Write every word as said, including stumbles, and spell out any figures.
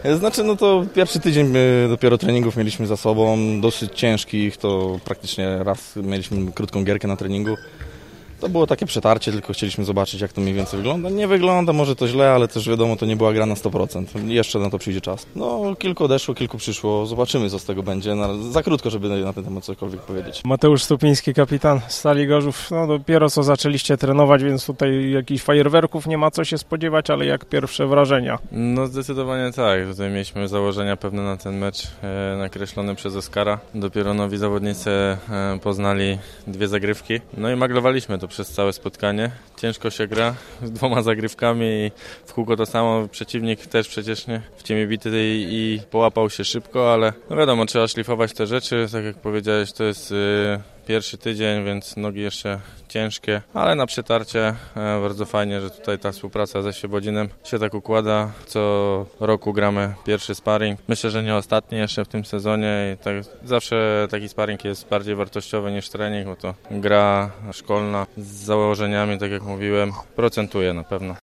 Znaczy, no to pierwszy tydzień y, dopiero treningów mieliśmy za sobą, dosyć ciężkich, to praktycznie raz mieliśmy krótką gierkę na treningu. To było takie przetarcie, tylko chcieliśmy zobaczyć, jak to mniej więcej wygląda. Nie wygląda, może to źle, ale też wiadomo, to nie była gra na sto procent. Jeszcze na to przyjdzie czas. No, kilku odeszło, kilku przyszło. Zobaczymy, co z tego będzie. Za krótko, żeby na ten temat cokolwiek powiedzieć. Mateusz Stupiński, kapitan Stali Gorzów. No dopiero co zaczęliście trenować, więc tutaj jakichś fajerwerków nie ma co się spodziewać, ale jak pierwsze wrażenia? No zdecydowanie tak. Tutaj mieliśmy założenia pewne na ten mecz e, nakreślone przez Oskara. Dopiero nowi zawodnicy e, poznali dwie zagrywki. No i maglowaliśmy to przez całe spotkanie. Ciężko się gra z dwoma zagrywkami i w kółko to samo. Przeciwnik też przecież nie w ciemię bity i, i połapał się szybko, ale no wiadomo, trzeba szlifować te rzeczy. Tak jak powiedziałeś, to jest yy, pierwszy tydzień, więc nogi jeszcze ciężkie, ale na przetarcie e, bardzo fajnie, że tutaj ta współpraca ze Świebodzinem się tak układa. Co roku gramy pierwszy sparring. Myślę, że nie ostatni jeszcze w tym sezonie i tak, zawsze taki sparring jest bardziej wartościowy niż trening, bo to gra szkolna z założeniami, tak jak mówiłem, procentuje na pewno.